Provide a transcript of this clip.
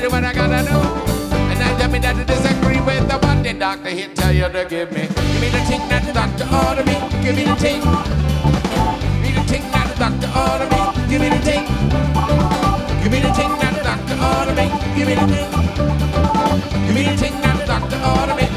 do what I gotta do. And now tell me that you disagree with the what the doctor here tell you to give me. Give me the thing that the doctor order me. Give me the thing. Give me the thing that the doctor order me. Give me the thing. Give me the thing that the doctor order me. Give me the thing. Give me the thing that the doctor order me.